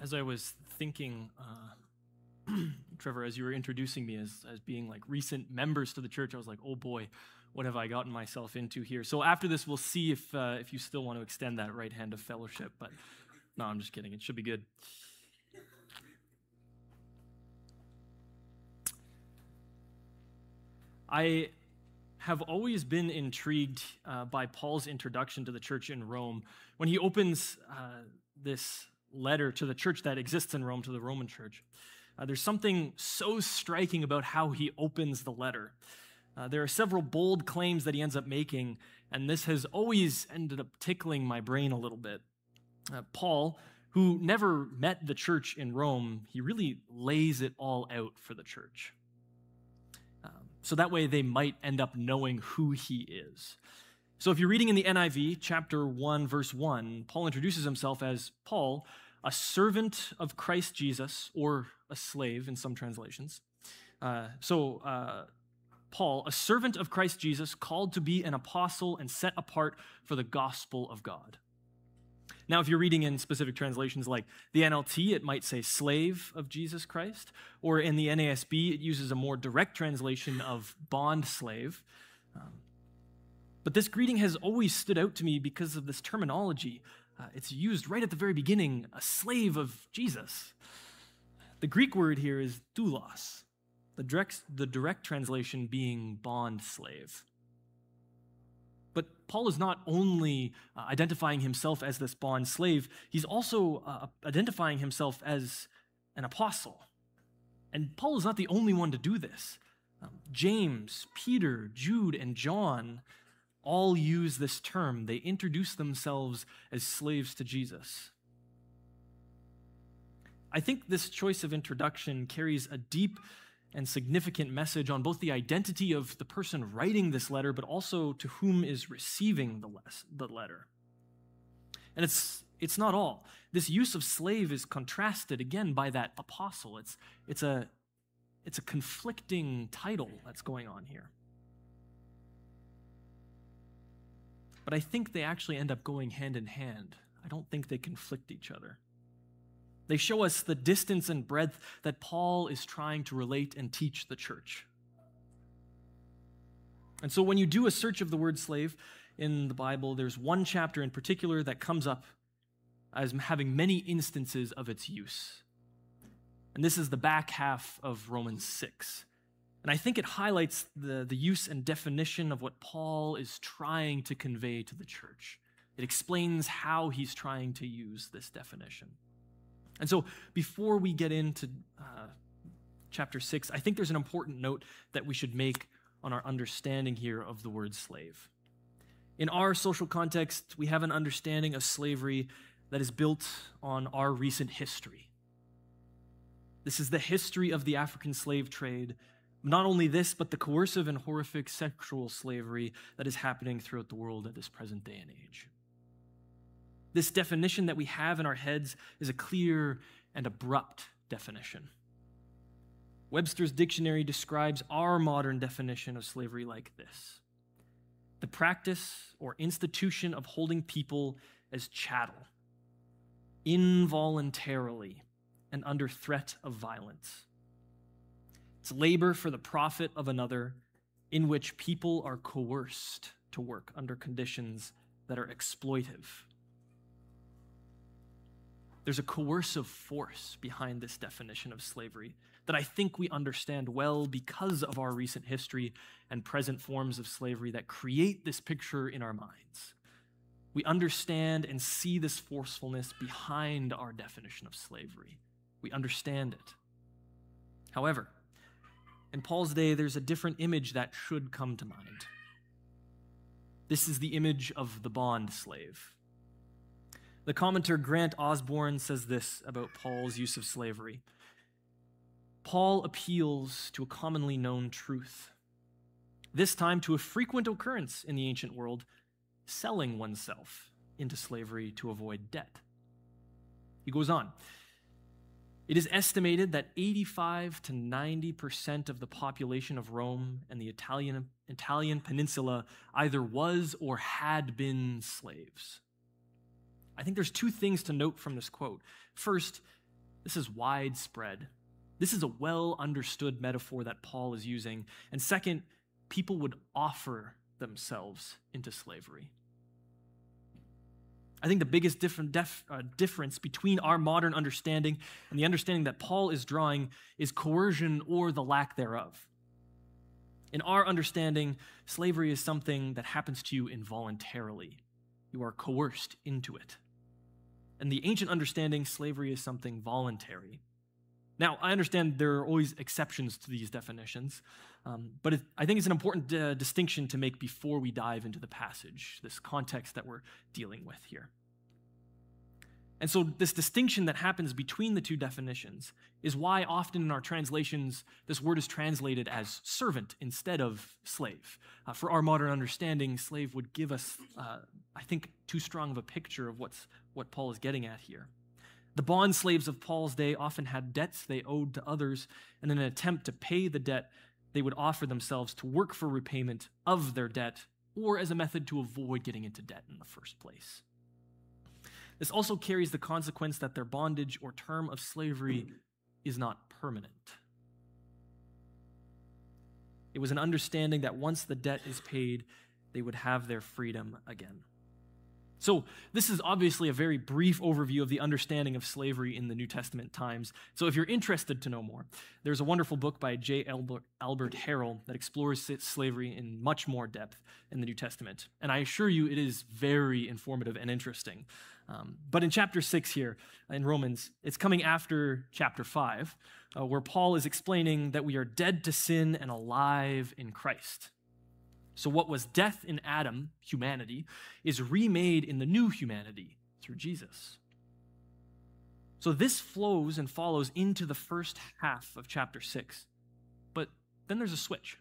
As I was thinking, Trevor, as you were introducing me as being like recent members to the church, I was like, oh boy, what have I gotten myself into here? So after this, we'll see if you still want to extend that right hand of fellowship. But no, I'm just kidding. It should be good. I have always been intrigued by Paul's introduction to the church in Rome. When he opens this letter to the church that exists in Rome, to the Roman church, there's something so striking about how he opens the letter. There are several bold claims that he ends up making, and this has always ended up tickling my brain a little bit. Paul, who never met the church in Rome, he really lays it all out for the church. So that way they might end up knowing who he is. So if you're reading in the NIV, chapter 1, verse 1, Paul introduces himself as Paul, a servant of Christ Jesus, or a slave in some translations. Paul, a servant of Christ Jesus, called to be an apostle and set apart for the gospel of God. Now, if you're reading in specific translations like the NLT, it might say slave of Jesus Christ, or in the NASB, it uses a more direct translation of bond slave. But this greeting has always stood out to me because of this terminology. It's used right at the very beginning, a slave of Jesus. The Greek word here is doulos, the direct translation being bond slave. But Paul is not only identifying himself as this bond slave, he's also identifying himself as an apostle. And Paul is not the only one to do this. James, Peter, Jude, and John all use this term. They introduce themselves as slaves to Jesus. I think this choice of introduction carries a deep and significant message on both the identity of the person writing this letter, but also to whom is receiving the letter. And it's not all. This use of slave is contrasted again by that apostle. It's a conflicting title that's going on here. But I think they actually end up going hand in hand. I don't think they conflict each other. They show us the distance and breadth that Paul is trying to relate and teach the church. And so when you do a search of the word slave in the Bible, there's one chapter in particular that comes up as having many instances of its use. And this is the back half of Romans 6. And I think it highlights the use and definition of what Paul is trying to convey to the church. It explains how he's trying to use this definition. And so before we get into chapter 6, I think there's an important note that we should make on our understanding here of the word slave. In our social context, we have an understanding of slavery that is built on our recent history. This is the history of the African slave trade. Not only this, but the coercive and horrific sexual slavery that is happening throughout the world at this present day and age. This definition that we have in our heads is a clear and abrupt definition. Webster's dictionary describes our modern definition of slavery like this: the practice or institution of holding people as chattel, involuntarily and under threat of violence. It's labor for the profit of another, in which people are coerced to work under conditions that are exploitive. There's a coercive force behind this definition of slavery that I think we understand well because of our recent history and present forms of slavery that create this picture in our minds. We understand and see this forcefulness behind our definition of slavery. We understand it. However, in Paul's day, there's a different image that should come to mind. This is the image of the bond slave. The commentator Grant Osborne says this about Paul's use of slavery. Paul appeals to a commonly known truth, this time to a frequent occurrence in the ancient world, selling oneself into slavery to avoid debt. He goes on. It is estimated that 85 to 90% of the population of Rome and the Italian peninsula either was or had been slaves. I think there's two things to note from this quote. First, This is widespread. This is a well-understood metaphor that Paul is using. And second, people would offer themselves into slavery. I think the biggest difference between our modern understanding and the understanding that Paul is drawing is coercion or the lack thereof. In our understanding, slavery is something that happens to you involuntarily. You are coerced into it. In the ancient understanding, slavery is something voluntary. Now, I understand there are always exceptions to these definitions, but I think it's an important distinction to make before we dive into the passage, this context that we're dealing with here. And so this distinction that happens between the two definitions is why often in our translations, this word is translated as servant instead of slave. For our modern understanding, slave would give us, I think, too strong of a picture of what Paul is getting at here. The bond slaves of Paul's day often had debts they owed to others, and in an attempt to pay the debt, they would offer themselves to work for repayment of their debt, or as a method to avoid getting into debt in the first place. This also carries the consequence that their bondage or term of slavery is not permanent. It was an understanding that once the debt is paid, they would have their freedom again. So this is obviously a very brief overview of the understanding of slavery in the New Testament times. So if you're interested to know more, there's a wonderful book by J. Albert Harrell that explores slavery in much more depth in the New Testament. And I assure you it is very informative and interesting. But in chapter 6 here in Romans, it's coming after chapter 5, where Paul is explaining that we are dead to sin and alive in Christ. So what was death in Adam, humanity, is remade in the new humanity through Jesus. So this flows and follows into the first half of chapter 6. But then there's a switch.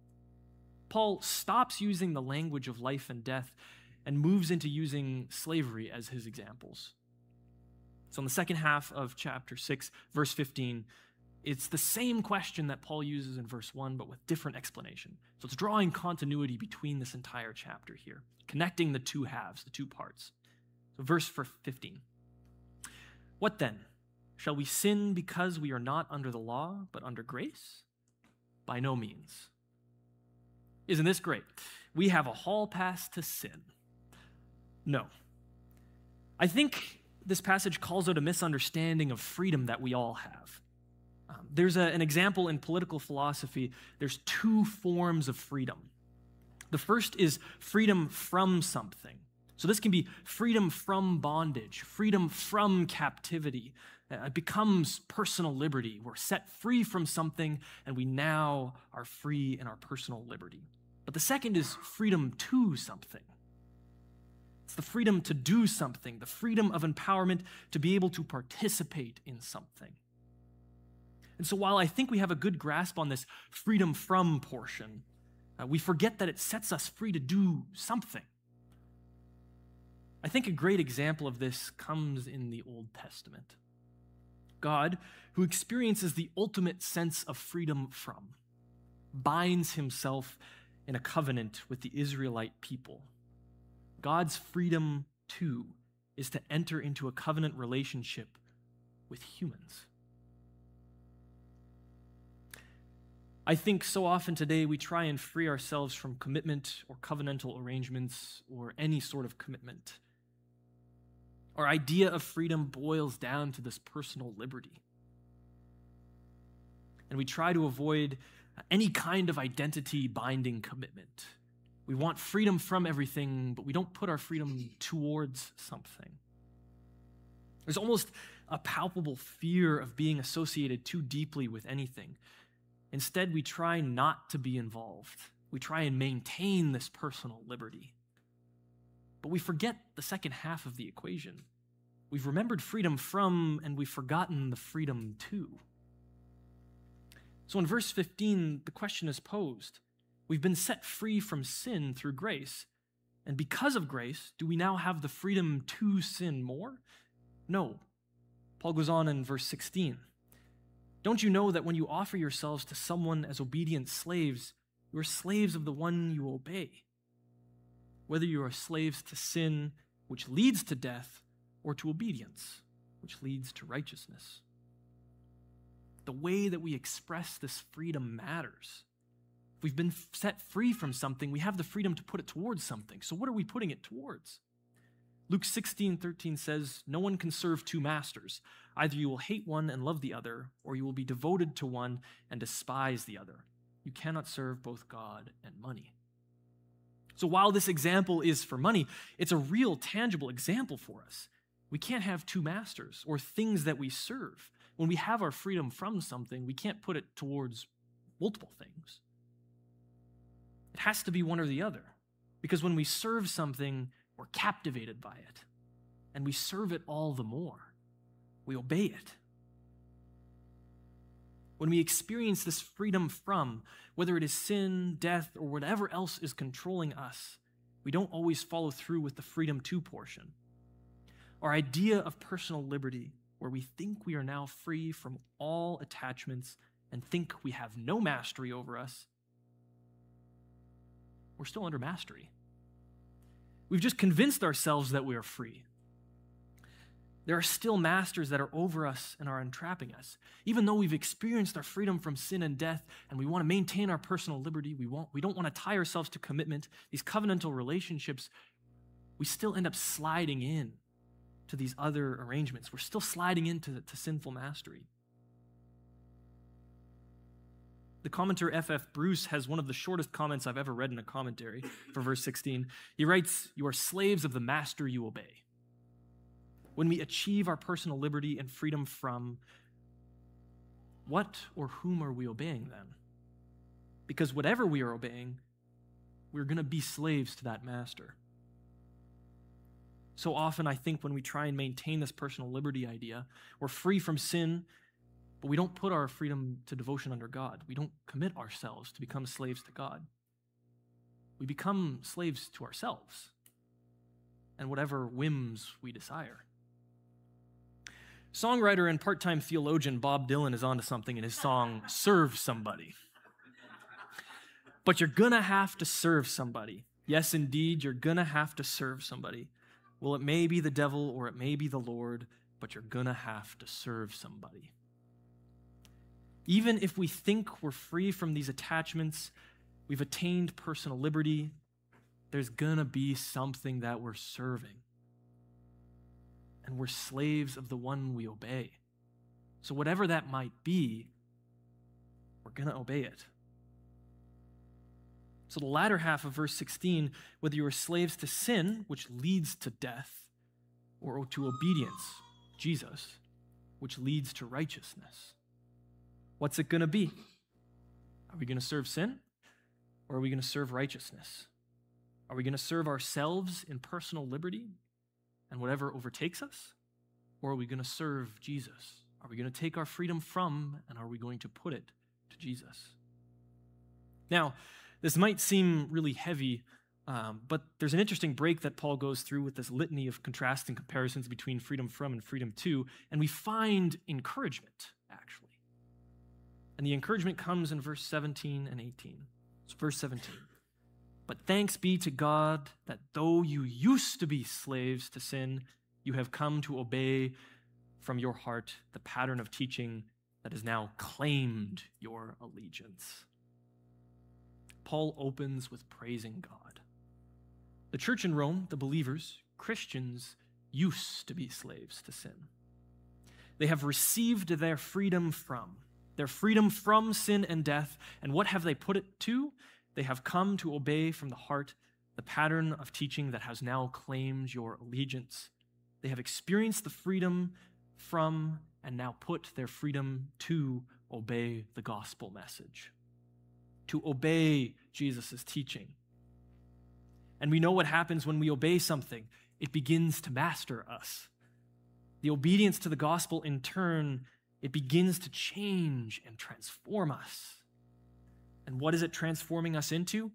Paul stops using the language of life and death and moves into using slavery as his examples. So in the second half of chapter 6, verse 15, it's the same question that Paul uses in verse 1, but with different explanation. So it's drawing continuity between this entire chapter here, connecting the two halves, the two parts. So verse 15. What then? Shall we sin because we are not under the law, but under grace? By no means. Isn't this great? We have a hall pass to sin. No. I think this passage calls out a misunderstanding of freedom that we all have. There's an example in political philosophy. There's two forms of freedom. The first is freedom from something. So this can be freedom from bondage, freedom from captivity. It becomes personal liberty. We're set free from something, and we now are free in our personal liberty. But the second is freedom to something. It's the freedom to do something, the freedom of empowerment to be able to participate in something. And so while I think we have a good grasp on this freedom from portion, we forget that it sets us free to do something. I think a great example of this comes in the Old Testament. God, who experiences the ultimate sense of freedom from, binds himself in a covenant with the Israelite people. God's freedom, too, is to enter into a covenant relationship with humans. I think so often today we try and free ourselves from commitment or covenantal arrangements or any sort of commitment. Our idea of freedom boils down to this personal liberty. And we try to avoid any kind of identity-binding commitment. We want freedom from everything, but we don't put our freedom towards something. There's almost a palpable fear of being associated too deeply with anything. Instead, we try not to be involved. We try and maintain this personal liberty. But we forget the second half of the equation. We've remembered freedom from, and we've forgotten the freedom to. So in verse 15, the question is posed. We've been set free from sin through grace. And because of grace, do we now have the freedom to sin more? No. Paul goes on in verse 16. Don't you know that when you offer yourselves to someone as obedient slaves, you are slaves of the one you obey? Whether you are slaves to sin, which leads to death, or to obedience, which leads to righteousness. The way that we express this freedom matters. If we've been set free from something, we have the freedom to put it towards something. So what are we putting it towards? Luke 16:13 says, "No one can serve two masters. Either you will hate one and love the other, or you will be devoted to one and despise the other. You cannot serve both God and money." So while this example is for money, it's a real tangible example for us. We can't have two masters or things that we serve. When we have our freedom from something, we can't put it towards multiple things. It has to be one or the other. Because when we serve something, we're captivated by it. And we serve it all the more. We obey it. When we experience this freedom from, whether it is sin, death, or whatever else is controlling us, we don't always follow through with the freedom to portion. Our idea of personal liberty, where we think we are now free from all attachments and think we have no mastery over us, we're still under mastery. We've just convinced ourselves that we are free. There are still masters that are over us and are entrapping us. Even though we've experienced our freedom from sin and death and we want to maintain our personal liberty, we don't want to tie ourselves to commitment, these covenantal relationships, we still end up sliding in to these other arrangements. We're still sliding into sinful mastery. The commentator F.F. Bruce has one of the shortest comments I've ever read in a commentary for verse 16. He writes, "You are slaves of the master you obey." When we achieve our personal liberty and freedom from, what or whom are we obeying then? Because whatever we are obeying, we're going to be slaves to that master. So often I think when we try and maintain this personal liberty idea, we're free from sin, but we don't put our freedom to devotion under God. We don't commit ourselves to become slaves to God. We become slaves to ourselves and whatever whims we desire. Songwriter and part-time theologian Bob Dylan is onto something in his song, "Serve Somebody." But you're gonna have to serve somebody. Yes, indeed, you're gonna have to serve somebody. Well, it may be the devil or it may be the Lord, but you're gonna have to serve somebody. Even if we think we're free from these attachments, we've attained personal liberty, there's gonna be something that we're serving. And we're slaves of the one we obey. So whatever that might be, we're gonna obey it. So the latter half of verse 16, whether you are slaves to sin, which leads to death, or to obedience, Jesus, which leads to righteousness. What's it going to be? Are we going to serve sin, or are we going to serve righteousness? Are we going to serve ourselves in personal liberty and whatever overtakes us, or are we going to serve Jesus? Are we going to take our freedom from, and are we going to put it to Jesus? Now, this might seem really heavy, but there's an interesting break that Paul goes through with this litany of contrasting comparisons between freedom from and freedom to, and we find encouragement, actually. And the encouragement comes in verse 17 and 18. So verse 17. "But thanks be to God that though you used to be slaves to sin, you have come to obey from your heart the pattern of teaching that has now claimed your allegiance." Paul opens with praising God. The church in Rome, the believers, Christians, used to be slaves to sin. They have received their freedom from sin and death, and what have they put it to? They have come to obey from the heart the pattern of teaching that has now claimed your allegiance. They have experienced the freedom from and now put their freedom to obey the gospel message, to obey Jesus' teaching. And we know what happens when we obey something. It begins to master us. The obedience to the gospel, in turn, it begins to change and transform us. And what is it transforming us into?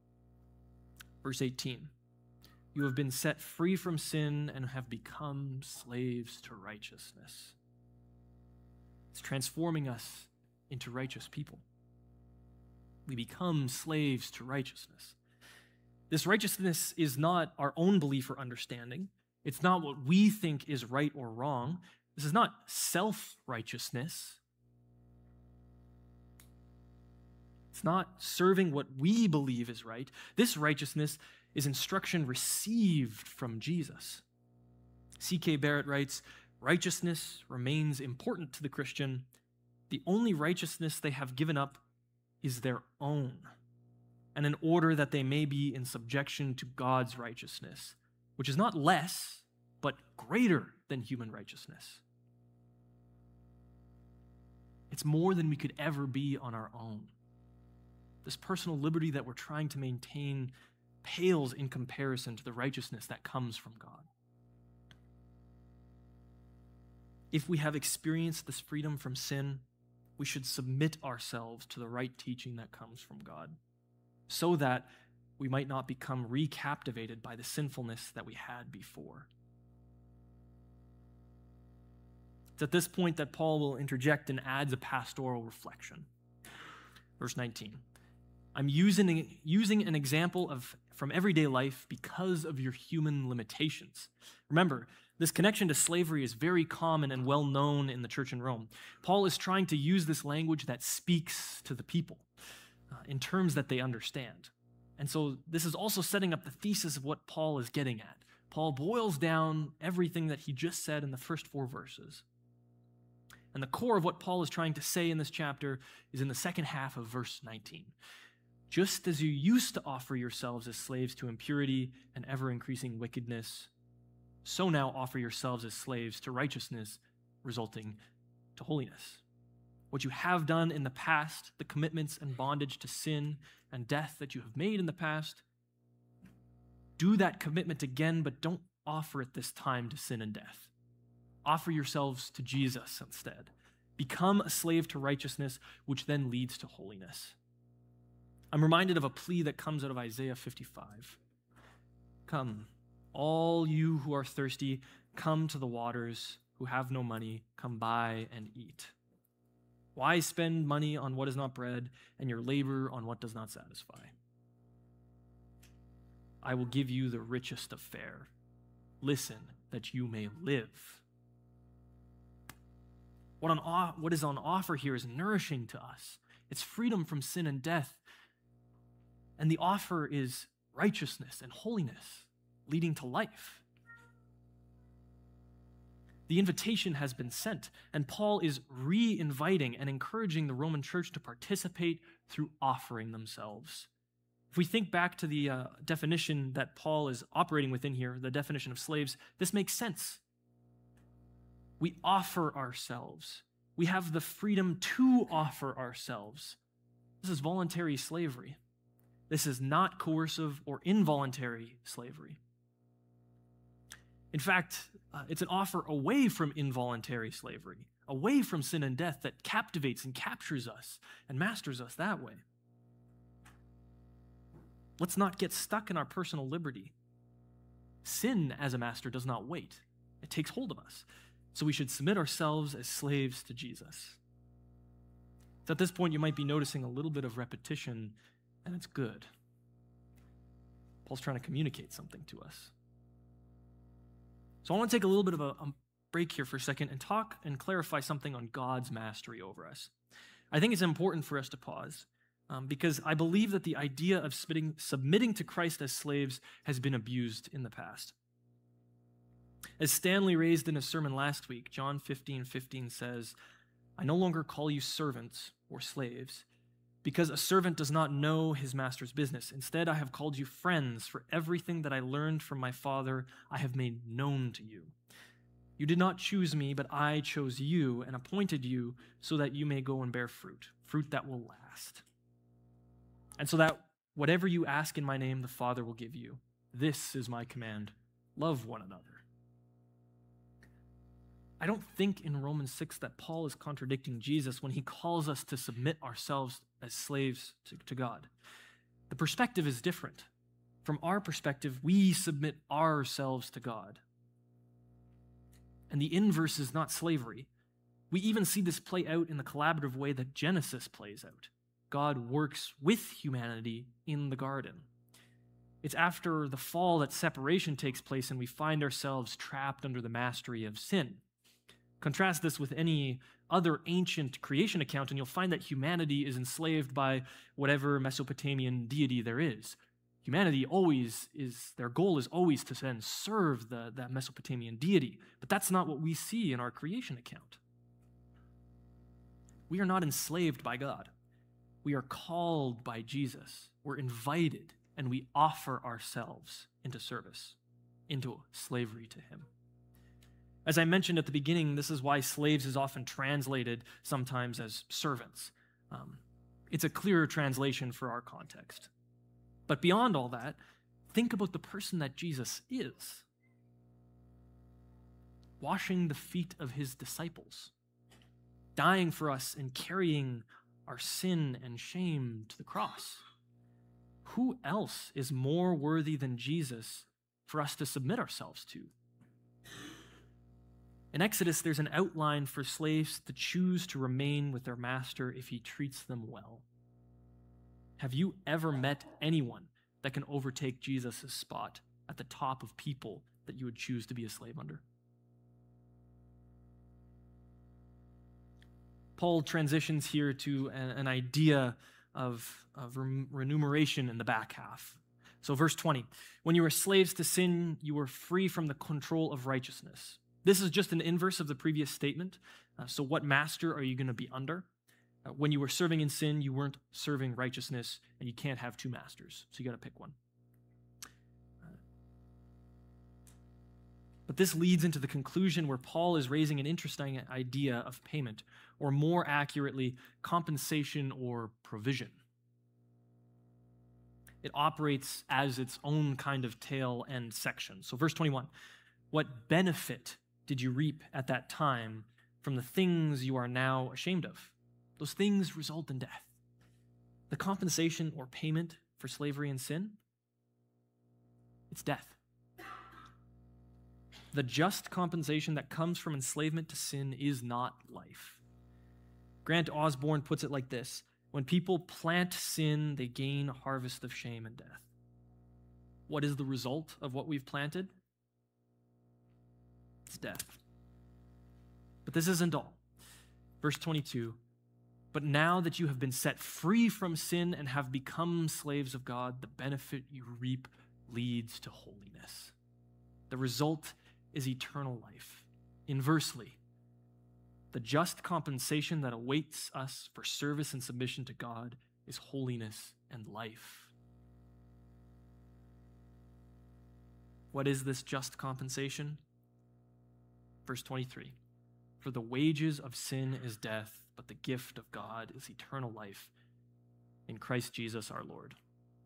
Verse 18, "You have been set free from sin and have become slaves to righteousness." It's transforming us into righteous people. We become slaves to righteousness. This righteousness is not our own belief or understanding. It's not what we think is right or wrong. This is not self-righteousness. It's not serving what we believe is right. This righteousness is instruction received from Jesus. C.K. Barrett writes, righteousness remains important to the Christian. The only righteousness they have given up is their own, and in order that they may be in subjection to God's righteousness, which is not less, but greater than human righteousness. It's more than we could ever be on our own. This personal liberty that we're trying to maintain pales in comparison to the righteousness that comes from God. If we have experienced this freedom from sin, we should submit ourselves to the right teaching that comes from God, so that we might not become recaptivated by the sinfulness that we had before. It's at this point that Paul will interject and adds a pastoral reflection. Verse 19. I'm using an example from everyday life because of your human limitations. Remember, this connection to slavery is very common and well known in the church in Rome. Paul is trying to use this language that speaks to the people in terms that they understand. And so this is also setting up the thesis of what Paul is getting at. Paul boils down everything that he just said in the first 4 verses. And the core of what Paul is trying to say in this chapter is in the second half of verse 19. Just as you used to offer yourselves as slaves to impurity and ever-increasing wickedness, so now offer yourselves as slaves to righteousness, resulting to holiness. What you have done in the past, the commitments and bondage to sin and death that you have made in the past, do that commitment again, but don't offer it this time to sin and death. Offer yourselves to Jesus instead. Become a slave to righteousness, which then leads to holiness. I'm reminded of a plea that comes out of Isaiah 55. Come, all you who are thirsty, come to the waters, who have no money, come buy and eat. Why spend money on what is not bread, and your labor on what does not satisfy? I will give you the richest of fare. Listen, that you may live. What is on offer here is nourishing to us. It's freedom from sin and death. And the offer is righteousness and holiness, leading to life. The invitation has been sent, and Paul is re-inviting and encouraging the Roman church to participate through offering themselves. If we think back to the definition that Paul is operating within here, the definition of slaves, this makes sense. We offer ourselves. We have the freedom to offer ourselves. This is voluntary slavery. This is not coercive or involuntary slavery. In fact, it's an offer away from involuntary slavery, away from sin and death that captivates and captures us and masters us that way. Let's not get stuck in our personal liberty. Sin as a master does not wait. It takes hold of us. So we should submit ourselves as slaves to Jesus. So at this point, you might be noticing a little bit of repetition, and it's good. Paul's trying to communicate something to us. So I want to take a little bit of a break here for a second and talk and clarify something on God's mastery over us. I think it's important for us to pause because I believe that the idea of submitting to Christ as slaves has been abused in the past. As Stanley raised in his sermon last week, John 15:15 says, I no longer call you servants or slaves, because a servant does not know his master's business. Instead, I have called you friends, for everything that I learned from my Father I have made known to you. You did not choose me, but I chose you and appointed you so that you may go and bear fruit, fruit that will last. And so that whatever you ask in my name, the Father will give you. This is my command. Love one another. I don't think in Romans 6 that Paul is contradicting Jesus when he calls us to submit ourselves as slaves to God. The perspective is different. From our perspective, we submit ourselves to God. And the inverse is not slavery. We even see this play out in the collaborative way that Genesis plays out. God works with humanity in the garden. It's after the fall that separation takes place and we find ourselves trapped under the mastery of sin. Contrast this with any other ancient creation account, and you'll find that humanity is enslaved by whatever Mesopotamian deity there is. Humanity their goal is always to then serve that Mesopotamian deity. But that's not what we see in our creation account. We are not enslaved by God. We are called by Jesus. We're invited, and we offer ourselves into service, into slavery to him. As I mentioned at the beginning, this is why slaves is often translated sometimes as servants. It's a clearer translation for our context. But beyond all that, think about the person that Jesus is. Washing the feet of his disciples, dying for us and carrying our sin and shame to the cross. Who else is more worthy than Jesus for us to submit ourselves to? In Exodus, there's an outline for slaves to choose to remain with their master if he treats them well. Have you ever met anyone that can overtake Jesus' spot at the top of people that you would choose to be a slave under? Paul transitions here to an idea of remuneration in the back half. So verse 20, when you were slaves to sin, you were free from the control of righteousness. This is just an inverse of the previous statement. So what master are you going to be under? When you were serving in sin, you weren't serving righteousness, and you can't have two masters. So you got to pick one. But this leads into the conclusion where Paul is raising an interesting idea of payment, or more accurately, compensation or provision. It operates as its own kind of tail end section. So verse 21, what benefit did you reap at that time from the things you are now ashamed of? Those things result in death. The compensation or payment for slavery and sin, it's death. The just compensation that comes from enslavement to sin is not life. Grant Osborne puts it like this: when people plant sin, they gain a harvest of shame and death. What is the result of what we've planted? It's death. But this isn't all. Verse 22, but now that you have been set free from sin and have become slaves of God, the benefit you reap leads to holiness. The result is eternal life. Inversely, the just compensation that awaits us for service and submission to God is holiness and life. What is this just compensation? Verse 23, for the wages of sin is death, but the gift of God is eternal life in Christ Jesus our Lord.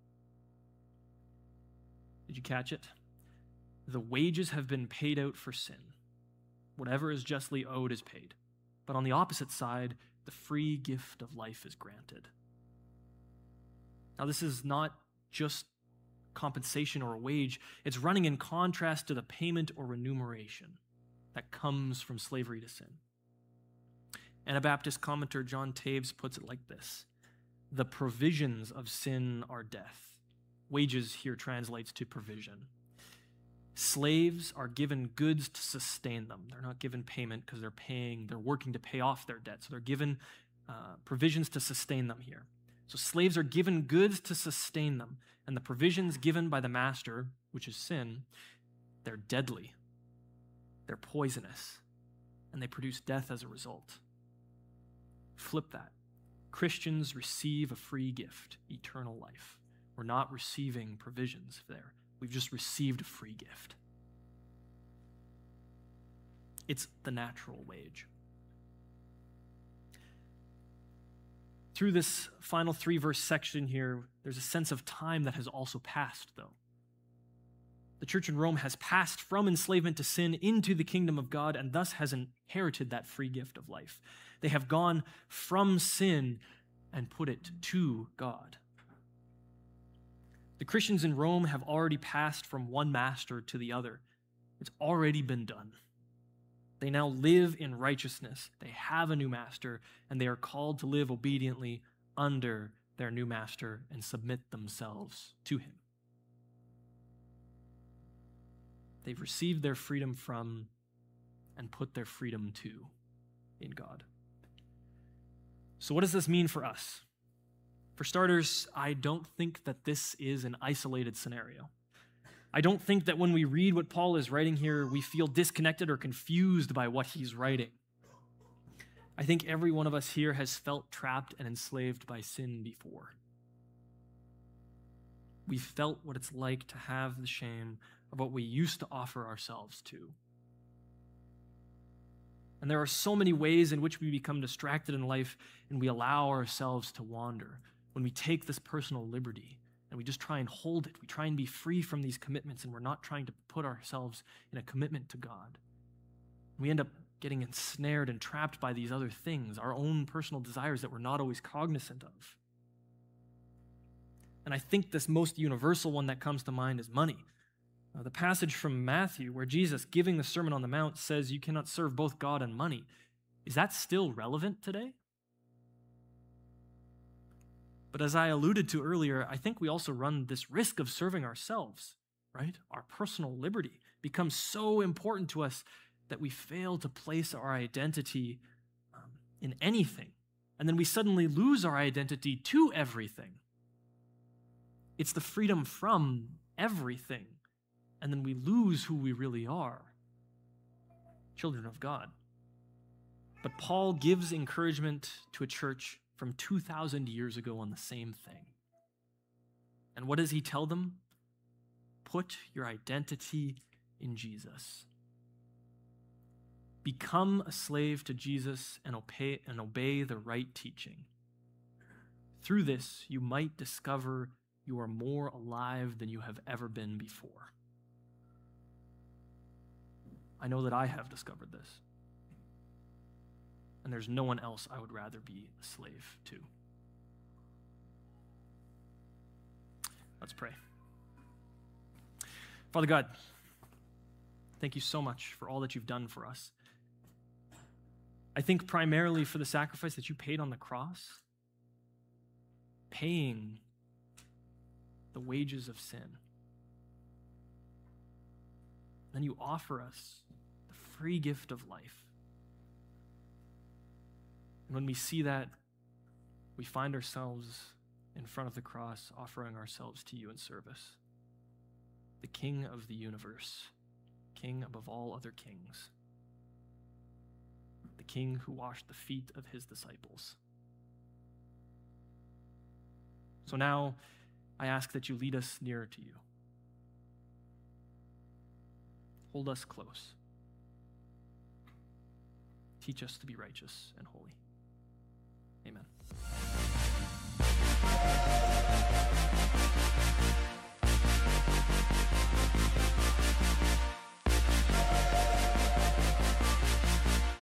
Did you catch it? The wages have been paid out for sin. Whatever is justly owed is paid. But on the opposite side, the free gift of life is granted. Now, this is not just compensation or a wage. It's running in contrast to the payment or remuneration that comes from slavery to sin. Anabaptist commentator John Taves puts it like this: the provisions of sin are death. Wages here translates to provision. Slaves are given goods to sustain them. They're not given payment because they're working to pay off their debt. So they're given provisions to sustain them here. So slaves are given goods to sustain them. And the provisions given by the master, which is sin, they're deadly. They're poisonous. And they produce death as a result. Flip that. Christians receive a free gift, eternal life. We're not receiving provisions there. We've just received a free gift. It's the natural wage. Through this final 3-verse section here, there's a sense of time that has also passed, though. The church in Rome has passed from enslavement to sin into the kingdom of God and thus has inherited that free gift of life. They have gone from sin and put it to God. The Christians in Rome have already passed from one master to the other. It's already been done. They now live in righteousness. They have a new master, and they are called to live obediently under their new master and submit themselves to him. They've received their freedom from and put their freedom too in God. So what does this mean for us? For starters, I don't think that this is an isolated scenario. I don't think that when we read what Paul is writing here, we feel disconnected or confused by what he's writing. I think every one of us here has felt trapped and enslaved by sin before. We've felt what it's like to have the shame of what we used to offer ourselves to. And there are so many ways in which we become distracted in life and we allow ourselves to wander. When we take this personal liberty and we just try and hold it, we try and be free from these commitments, and we're not trying to put ourselves in a commitment to God. We end up getting ensnared and trapped by these other things, our own personal desires that we're not always cognizant of. And I think this most universal one that comes to mind is money. The passage from Matthew where Jesus, giving the Sermon on the Mount, says you cannot serve both God and money. Is that still relevant today? But as I alluded to earlier, I think we also run this risk of serving ourselves, right? Our personal liberty becomes so important to us that we fail to place our identity in anything. And then we suddenly lose our identity to everything. It's the freedom from everything. And then we lose who we really are, children of God. But Paul gives encouragement to a church from 2,000 years ago on the same thing. And what does he tell them? Put your identity in Jesus. Become a slave to Jesus and obey the right teaching. Through this, you might discover you are more alive than you have ever been before. I know that I have discovered this. And there's no one else I would rather be a slave to. Let's pray. Father God, thank you so much for all that you've done for us. I think primarily for the sacrifice that you paid on the cross, paying the wages of sin. Then you offer us the free gift of life. And when we see that, we find ourselves in front of the cross, offering ourselves to you in service. The King of the universe, King above all other kings. The King who washed the feet of his disciples. So now, I ask that you lead us nearer to you. Hold us close. Teach us to be righteous and holy. Amen.